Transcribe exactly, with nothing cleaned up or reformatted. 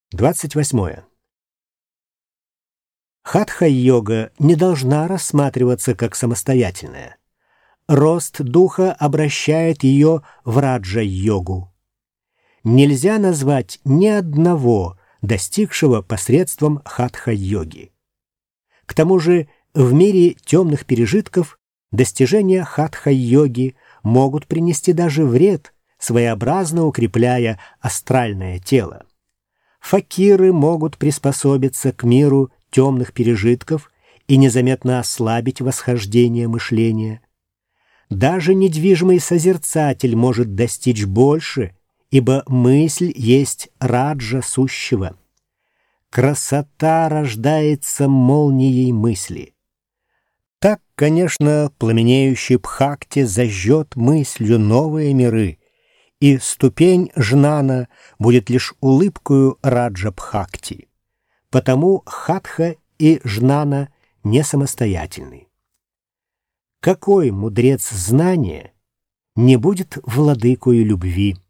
двадцать восьмое. Хатха-йога не должна рассматриваться как самостоятельная. Рост духа обращает ее в раджа-йогу. Нельзя назвать ни одного, достигшего посредством хатха-йоги. К тому же в мире темных пережитков достижения хатха-йоги могут принести даже вред, своеобразно укрепляя астральное тело. Факиры могут приспособиться к миру темных пережитков и незаметно ослабить восхождение мышления. Даже недвижимый созерцатель может достичь больше, ибо мысль есть раджа сущего. Красота рождается молнией мысли. Так, конечно, пламенеющий Бхакти зажжет мыслью новые миры, и ступень жнана будет лишь улыбкою раджа Бхакти. Потому хатха и жнана не самостоятельны. Какой мудрец знания не будет владыкою любви?